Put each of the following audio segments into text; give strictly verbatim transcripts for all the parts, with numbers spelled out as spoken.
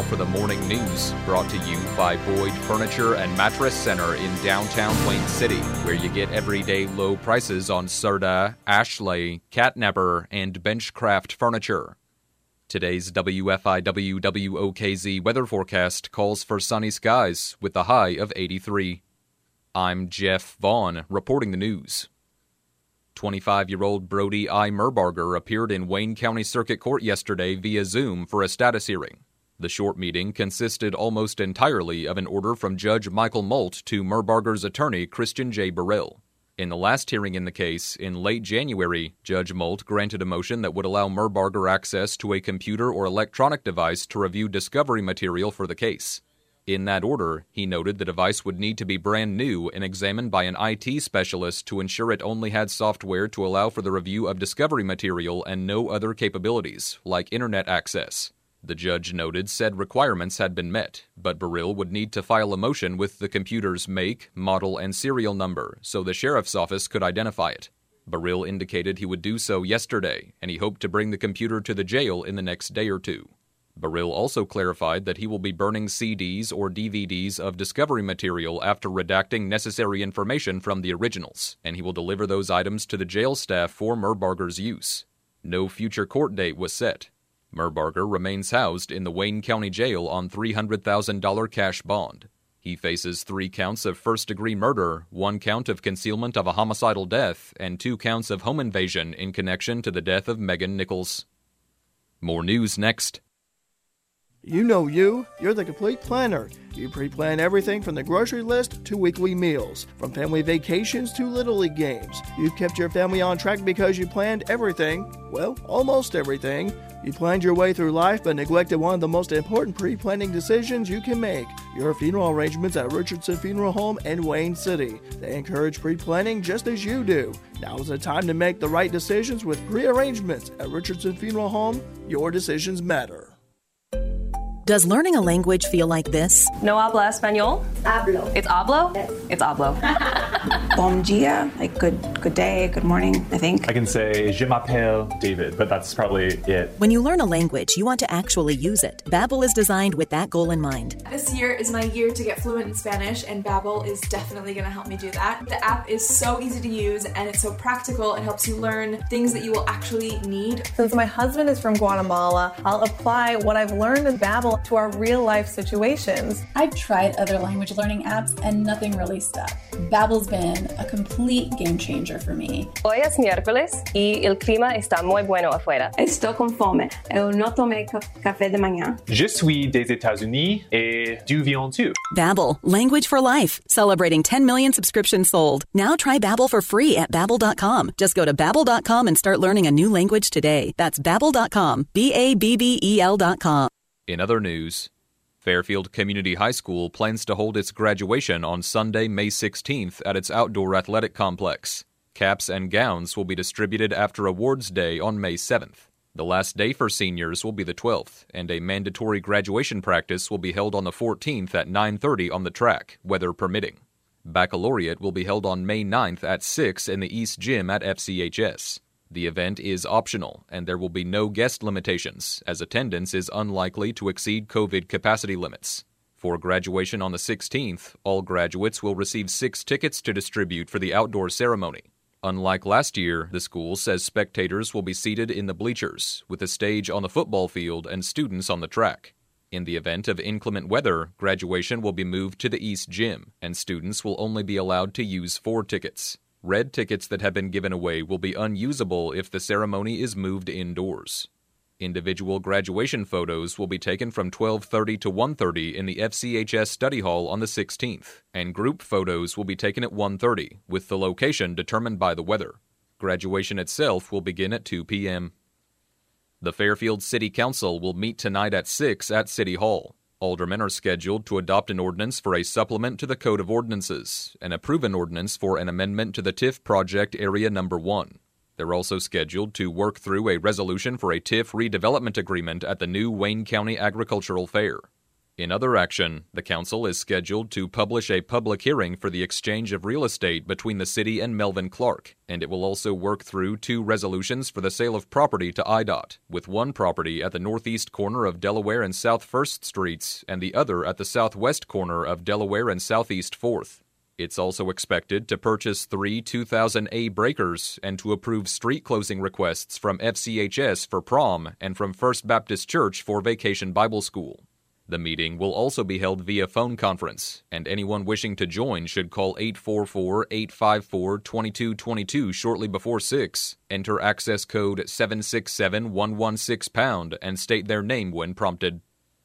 for the morning news, brought to you by Boyd Furniture and Mattress Center in downtown Wayne City, where you get everyday low prices on Serta, Ashley, Catnapper, and Benchcraft furniture. Today's W F I W W O K Z weather forecast calls for sunny skies with a high of eighty-three. I'm Jeff Vaughn, reporting the news. twenty-five-year-old Brody I. Merbarger appeared in Wayne County Circuit Court yesterday via Zoom for a status hearing. The short meeting consisted almost entirely of an order from Judge Michael Molt to Merbarger's attorney, Christian J. Burrell. In the last hearing in the case, in late January, Judge Molt granted a motion that would allow Merbarger access to a computer or electronic device to review discovery material for the case. In that order, he noted the device would need to be brand new and examined by an I T specialist to ensure it only had software to allow for the review of discovery material and no other capabilities, like internet access. The judge noted said requirements had been met, but Burrell would need to file a motion with the computer's make, model, and serial number so the sheriff's office could identify it. Burrell indicated he would do so yesterday, and he hoped to bring the computer to the jail in the next day or two. Burrell also clarified that he will be burning C Ds or D V Ds of discovery material after redacting necessary information from the originals, and he will deliver those items to the jail staff for Merbarger's use. No future court date was set. Merbarger remains housed in the Wayne County Jail on three hundred thousand dollars cash bond. He faces three counts of first-degree murder, one count of concealment of a homicidal death, and two counts of home invasion in connection to the death of Megan Nichols. More news next. You know you. You're the complete planner. You pre-plan everything from the grocery list to weekly meals, from family vacations to Little League games. You've kept your family on track because you planned everything. Well, almost everything. You planned your way through life but neglected one of the most important pre-planning decisions you can make. Your funeral arrangements at Richardson Funeral Home in Wayne City. They encourage pre-planning just as you do. Now is the time to make the right decisions with pre-arrangements at Richardson Funeral Home. Your decisions matter. Does learning a language feel like this? No habla español? Hablo. It's hablo? Yes. It's hablo. Bom dia, like good good day, good morning, I think. I can say, je m'appelle David, but that's probably it. When you learn a language, you want to actually use it. Babbel is designed with that goal in mind. This year is my year to get fluent in Spanish, and Babbel is definitely going to help me do that. The app is so easy to use, and it's so practical. It helps you learn things that you will actually need. Since my husband is from Guatemala, I'll apply what I've learned in Babbel to our real-life situations. I've tried other language learning apps and nothing really stuck. Babbel's been a complete game changer for me. Hoy es miércoles y el clima está muy bueno afuera. Estou com fome. Eu não tomei café de manhã. Je suis des États-Unis et du Viens-tu. Babbel, language for life. Celebrating ten million subscriptions sold. Now try Babbel for free at babbel dot com. Just go to babbel dot com and start learning a new language today. That's babbel dot com. B A B B E L dot com. In other news, Fairfield Community High School plans to hold its graduation on Sunday, May sixteenth at its outdoor athletic complex. Caps and gowns will be distributed after Awards Day on May seventh. The last day for seniors will be the twelfth, and a mandatory graduation practice will be held on the fourteenth at nine thirty on the track, weather permitting. Baccalaureate will be held on May ninth at six in the East Gym at F C H S. The event is optional, and there will be no guest limitations, as attendance is unlikely to exceed COVID capacity limits. For graduation on the sixteenth, all graduates will receive six tickets to distribute for the outdoor ceremony. Unlike last year, the school says spectators will be seated in the bleachers, with a stage on the football field and students on the track. In the event of inclement weather, graduation will be moved to the East Gym, and students will only be allowed to use four tickets. Red tickets that have been given away will be unusable if the ceremony is moved indoors. Individual graduation photos will be taken from twelve thirty to one thirty in the F C H S study hall on the sixteenth, and group photos will be taken at one thirty, with the location determined by the weather. Graduation itself will begin at two p.m. The Fairfield City Council will meet tonight at six at City Hall. Aldermen are scheduled to adopt an ordinance for a supplement to the Code of Ordinances and approve an ordinance for an amendment to the T I F Project Area Number one. They're also scheduled to work through a resolution for a T I F redevelopment agreement at the new Wayne County Agricultural Fair. In other action, the council is scheduled to publish a public hearing for the exchange of real estate between the city and Melvin Clark, and it will also work through two resolutions for the sale of property to I D O T, with one property at the northeast corner of Delaware and South First Streets and the other at the southwest corner of Delaware and Southeast Fourth. It's also expected to purchase three two thousand A breakers and to approve street closing requests from F C H S for prom and from First Baptist Church for Vacation Bible School. The meeting will also be held via phone conference, and anyone wishing to join should call eight four four, eight five four, two two two two shortly before six, enter access code seven six seven one one six pound, and state their name when prompted.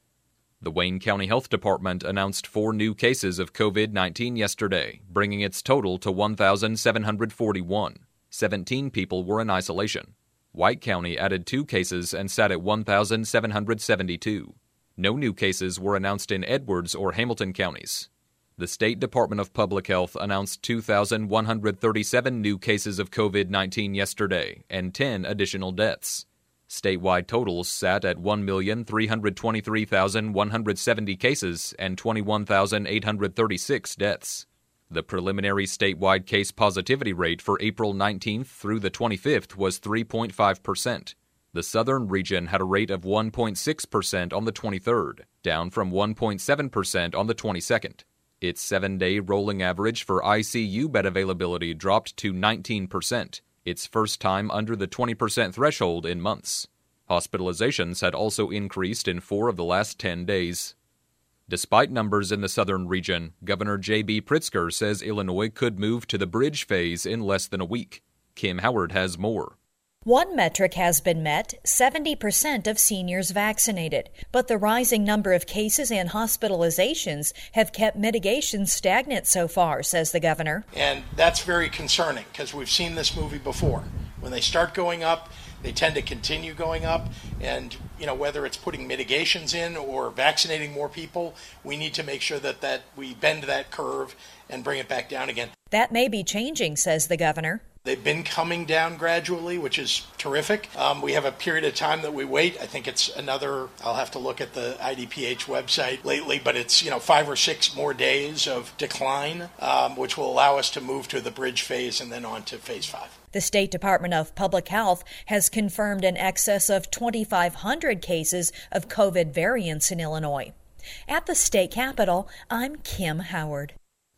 The Wayne County Health Department announced four new cases of covid nineteen yesterday, bringing its total to one thousand seven hundred forty-one. seventeen people were in isolation. White County added two cases and sat at one thousand seven hundred seventy-two. No new cases were announced in Edwards or Hamilton counties. The State Department of Public Health announced two thousand one hundred thirty-seven new cases of covid nineteen yesterday and ten additional deaths. Statewide totals sat at one million three hundred twenty-three thousand one hundred seventy cases and twenty-one thousand eight hundred thirty-six deaths. The preliminary statewide case positivity rate for April nineteenth through the twenty-fifth was three point five percent. The southern region had a rate of one point six percent on the twenty-third, down from one point seven percent on the twenty-second. Its seven-day rolling average for I C U bed availability dropped to nineteen percent, its first time under the twenty percent threshold in months. Hospitalizations had also increased in four of the last ten days. Despite numbers in the southern region, Governor J B Pritzker says Illinois could move to the bridge phase in less than a week. Kim Howard has more. One metric has been met, seventy percent of seniors vaccinated, but the rising number of cases and hospitalizations have kept mitigation stagnant so far, says the governor. And that's very concerning because we've seen this movie before. When they start going up, they tend to continue going up, and you know, whether it's putting mitigations in or vaccinating more people, we need to make sure that, that we bend that curve and bring it back down again. That may be changing, says the governor. They've been coming down gradually, which is terrific. Um, we have a period of time that we wait. I think it's another, I'll have to look at the I D P H website lately, but it's, you know, five or six more days of decline, um, which will allow us to move to the bridge phase and then on to phase five. The State Department of Public Health has confirmed in excess of twenty-five hundred cases of COVID variants in Illinois. At the state capitol, I'm Kim Howard.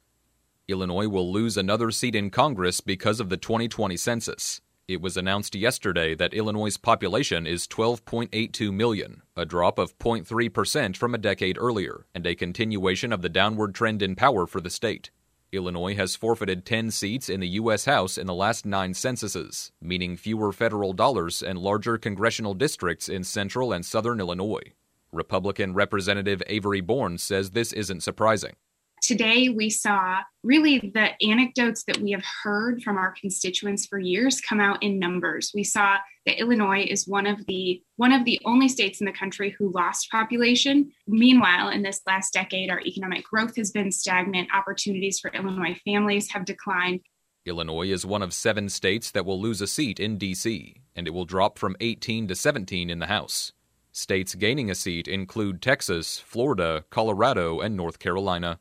Illinois will lose another seat in Congress because of the twenty twenty census. It was announced yesterday that Illinois' population is twelve point eight two million, a drop of zero point three percent from a decade earlier, and a continuation of the downward trend in power for the state. Illinois has forfeited ten seats in the U S House in the last nine censuses, meaning fewer federal dollars and larger congressional districts in central and southern Illinois. Republican Representative Avery Bourne says this isn't surprising. Today, we saw really the anecdotes that we have heard from our constituents for years come out in numbers. We saw that Illinois is one of the one of the only states in the country who lost population. Meanwhile, in this last decade, our economic growth has been stagnant. Opportunities for Illinois families have declined. Illinois is one of seven states that will lose a seat in D C, and it will drop from eighteen to seventeen in the House. States gaining a seat include Texas, Florida, Colorado, and North Carolina.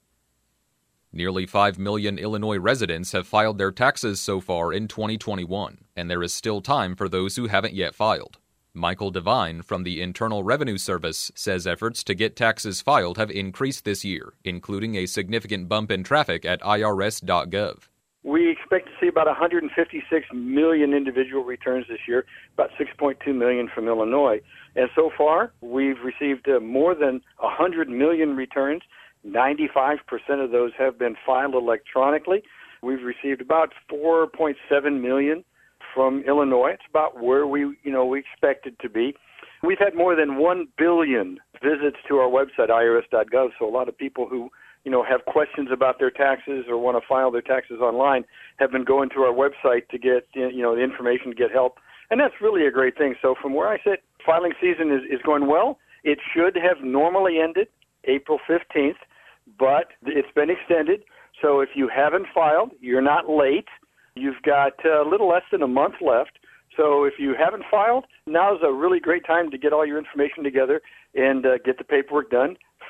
Nearly five million Illinois residents have filed their taxes so far in twenty twenty-one, and there is still time for those who haven't yet filed. Michael Devine from the Internal Revenue Service says efforts to get taxes filed have increased this year, including a significant bump in traffic at I R S dot gov. We expect to see about one hundred fifty-six million individual returns this year, about six point two million from Illinois. And so far, we've received uh, more than one hundred million returns. ninety-five percent of those have been filed electronically. We've received about four point seven million from Illinois. It's about where we, you know, we expected to be. We've had more than one billion visits to our website, I R S dot gov, so a lot of people who, you know, have questions about their taxes or want to file their taxes online have been going to our website to get, you know, the information to get help. And that's really a great thing. So from where I sit, filing season is, is going well. It should have normally ended April fifteenth, but it's been extended. So if you haven't filed, you're not late. You've got a little less than a month left. So if you haven't filed, now's a really great time to get all your information together and uh, get the paperwork done.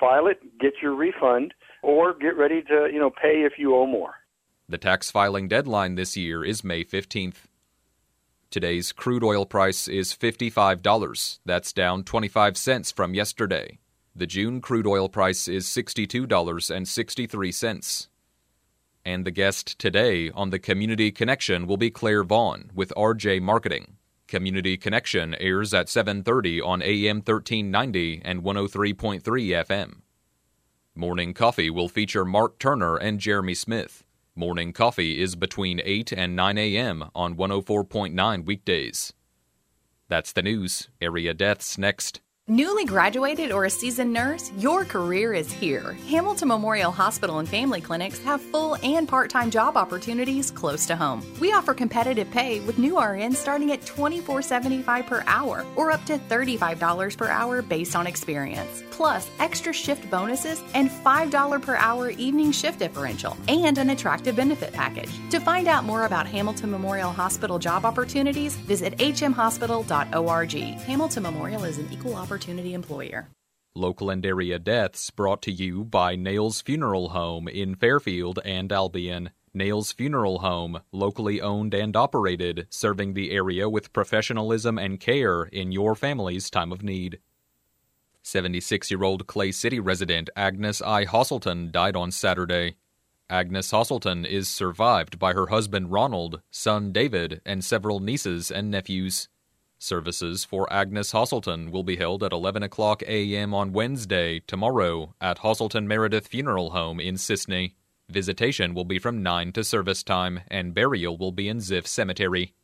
file it, get your refund, or get ready to, you know, pay if you owe more. The tax filing deadline this year is May fifteenth. Today's crude oil price is fifty-five dollars. That's down twenty-five cents from yesterday. The June crude oil price is sixty-two dollars and sixty-three cents. And the guest today on the Community Connection will be Claire Vaughn with R J Marketing. Community Connection airs at seven thirty on A M thirteen ninety and one oh three point three F M. Morning Coffee will feature Mark Turner and Jeremy Smith. Morning Coffee is between eight and nine a.m. on one oh four point nine weekdays. That's the news. Area deaths next. Newly graduated or a seasoned nurse, your career is here. Hamilton Memorial Hospital and Family Clinics have full and part-time job opportunities close to home. We offer competitive pay with new R Ns starting at twenty-four dollars and seventy-five cents per hour or up to thirty-five dollars per hour based on experience. Plus, extra shift bonuses and five dollars per hour evening shift differential and an attractive benefit package. To find out more about Hamilton Memorial Hospital job opportunities, visit h m hospital dot org. Hamilton Memorial is an equal opportunity Opportunity employer. Local and area deaths brought to you by Nails Funeral Home in Fairfield and Albion. Nails Funeral Home, locally owned and operated, serving the area with professionalism and care in your family's time of need. seventy-six-year-old Clay City resident Agnes I. Hosselton died on Saturday. Agnes Hosselton is survived by her husband Ronald, son David, and several nieces and nephews. Services for Agnes Hosselton will be held at eleven o'clock a.m. on Wednesday, tomorrow, at Hosselton Meredith Funeral Home in Sisney. Visitation will be from nine to service time, and burial will be in Ziff Cemetery.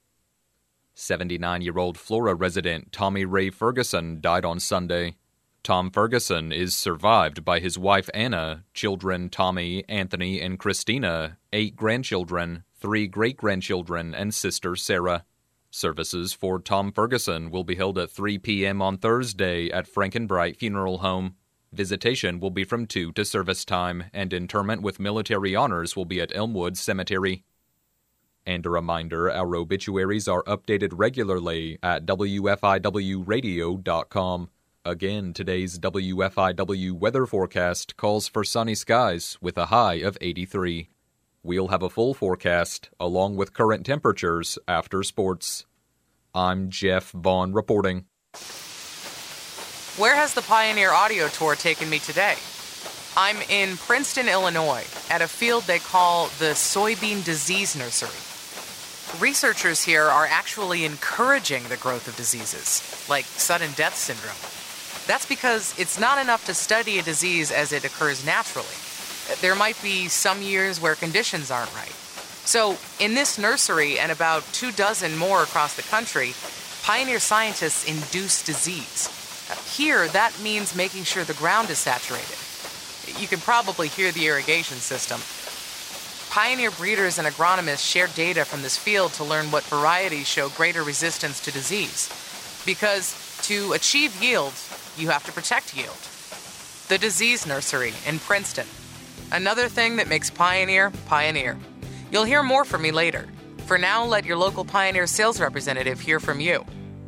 seventy-nine-year-old Flora resident Tommy Ray Ferguson died on Sunday. Tom Ferguson is survived by his wife Anna, children Tommy, Anthony, and Christina, eight grandchildren, three great-grandchildren, and sister Sarah. Services for Tom Ferguson will be held at three p.m. on Thursday at Frankenbright Funeral Home. Visitation will be from two to service time, and interment with military honors will be at Elmwood Cemetery. And a reminder, our obituaries are updated regularly at W F I W radio dot com. Again, today's W F I W weather forecast calls for sunny skies with a high of eighty-three. We'll have a full forecast, along with current temperatures, after sports. I'm Jeff Vaughn reporting. Where has the Pioneer Audio Tour taken me today? I'm in Princeton, Illinois, at a field they call the Soybean Disease Nursery. Researchers here are actually encouraging the growth of diseases, like sudden death syndrome. That's because it's not enough to study a disease as it occurs naturally. There might be some years where conditions aren't right. So, in this nursery and about two dozen more across the country, Pioneer scientists induce disease. Here, that means making sure the ground is saturated. You can probably hear the irrigation system. Pioneer breeders and agronomists share data from this field to learn what varieties show greater resistance to disease. Because to achieve yield, you have to protect yield. The Disease Nursery in Princeton. Another thing that makes Pioneer, Pioneer. You'll hear more from me later. For now, let your local Pioneer sales representative hear from you.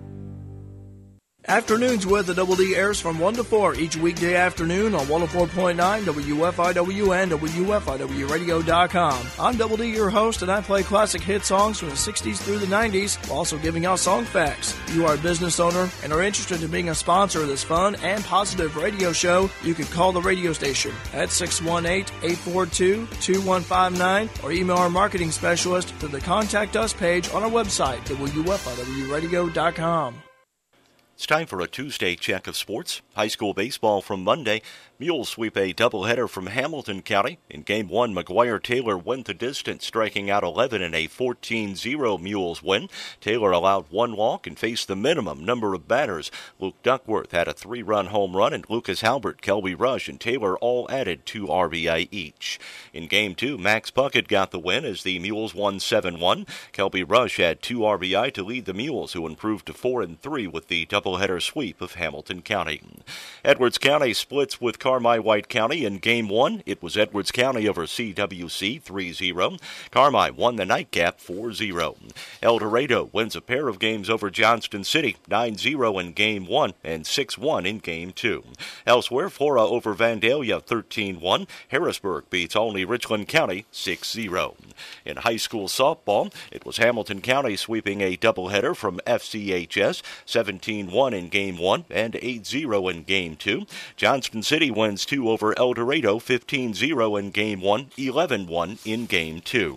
Afternoons with the Double D airs from one to four each weekday afternoon on one oh four point nine W F I W and W F I W radio dot com. I'm Double D, your host, and I play classic hit songs from the sixties through the nineties, while also giving out song facts. If you are a business owner and are interested in being a sponsor of this fun and positive radio show, you can call the radio station at six one eight, eight four two, two one five nine or email our marketing specialist through the Contact Us page on our website, W F I W radio dot com. It's time for a Tuesday check of sports. High school baseball from Monday. Mules sweep a doubleheader from Hamilton County. In Game one, McGuire Taylor went the distance, striking out eleven in a fourteen zero Mules win. Taylor allowed one walk and faced the minimum number of batters. Luke Duckworth had a three-run home run, and Lucas Halbert, Kelby Rush, and Taylor all added two R B I each. In Game two, Max Puckett got the win as the Mules won seven one. Kelby Rush had two R B I to lead the Mules, who improved to four and three with the doubleheader sweep of Hamilton County. Edwards County splits with Car- Carmi White County in Game one. It was Edwards County over C W C three zero. Carmi won the nightcap four zero. El Dorado wins a pair of games over Johnston City, nine zero in Game one and six one in Game two. Elsewhere, Flora over Vandalia thirteen one. Harrisburg beats Olney Richland County six zero. In high school softball, it was Hamilton County sweeping a doubleheader from F C H S, seventeen one in Game one and eight zero in Game two. Johnston City wins two over El Dorado, fifteen zero in Game one, eleven one in Game two.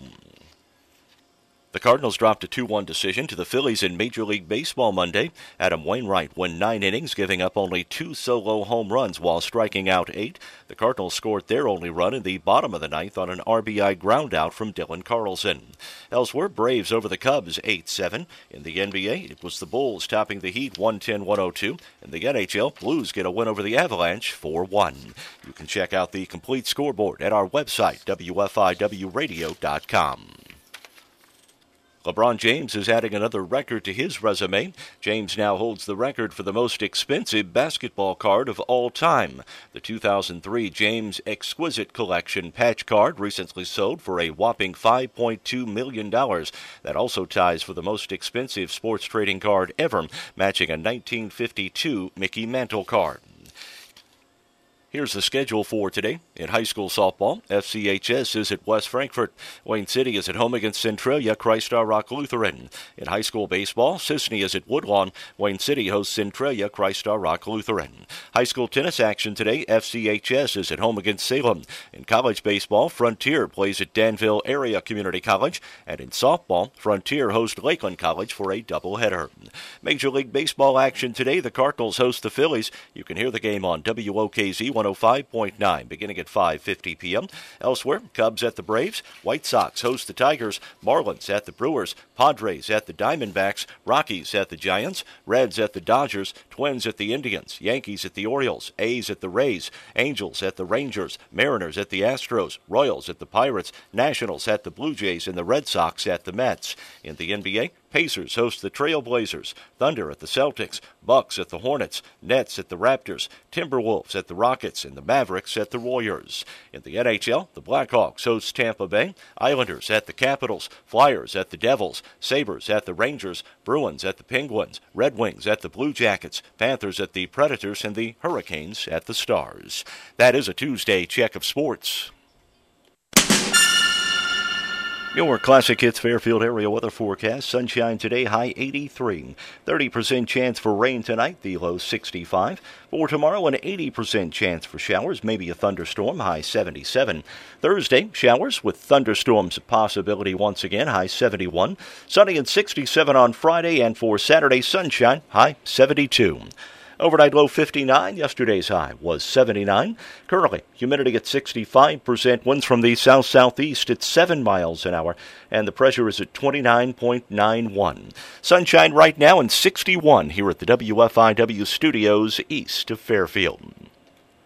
The Cardinals dropped a two one decision to the Phillies in Major League Baseball Monday. Adam Wainwright went nine innings, giving up only two solo home runs while striking out eight. The Cardinals scored their only run in the bottom of the ninth on an R B I groundout from Dylan Carlson. Elsewhere, Braves over the Cubs eight seven. In the N B A, it was the Bulls topping the Heat one ten to one oh two. In the N H L, Blues get a win over the Avalanche four one. You can check out the complete scoreboard at our website, W F I W radio dot com. LeBron James is adding another record to his resume. James now holds the record for the most expensive basketball card of all time. The two thousand three James Exquisite Collection patch card recently sold for a whopping five point two million dollars. That also ties for the most expensive sports trading card ever, matching a nineteen fifty-two Mickey Mantle card. Here's the schedule for today. In high school softball, F C H S is at West Frankfort. Wayne City is at home against Centralia Christ Our Rock Lutheran. In high school baseball, Sisney is at Woodlawn. Wayne City hosts Centralia Christ Our Rock Lutheran. High school tennis action today, F C H S is at home against Salem. In college baseball, Frontier plays at Danville Area Community College. And in softball, Frontier hosts Lakeland College for a doubleheader. Major League Baseball action today, the Cardinals host the Phillies. You can hear the game on W O K Z one oh five point nine, beginning at five fifty p.m. Elsewhere, Cubs at the Braves, White Sox host the Tigers, Marlins at the Brewers, Padres at the Diamondbacks, Rockies at the Giants, Reds at the Dodgers, Twins at the Indians, Yankees at the Orioles, A's at the Rays, Angels at the Rangers, Mariners at the Astros, Royals at the Pirates, Nationals at the Blue Jays, and the Red Sox at the Mets. In the N B A, Pacers host the Trailblazers, Thunder at the Celtics, Bucks at the Hornets, Nets at the Raptors, Timberwolves at the Rockets, and the Mavericks at the Warriors. In the N H L, the Blackhawks host Tampa Bay, Islanders at the Capitals, Flyers at the Devils, Sabres at the Rangers, Bruins at the Penguins, Red Wings at the Blue Jackets, Panthers at the Predators, and the Hurricanes at the Stars. That is a Tuesday check of sports. Your Classic Hits Fairfield area weather forecast. Sunshine today, high eighty-three. thirty percent chance for rain tonight, the low sixty-five. For tomorrow, an eighty percent chance for showers, maybe a thunderstorm, high seventy-seven. Thursday, showers with thunderstorms possibility once again, high seventy-one. Sunny and sixty-seven on Friday, and for Saturday, sunshine, high seventy-two. Overnight low fifty-nine. Yesterday's high was seventy-nine. Currently, humidity at sixty-five percent. Winds from the south-southeast at seven miles an hour. And the pressure is at twenty-nine point nine one. Sunshine right now and sixty-one here at the W F I W studios east of Fairfield.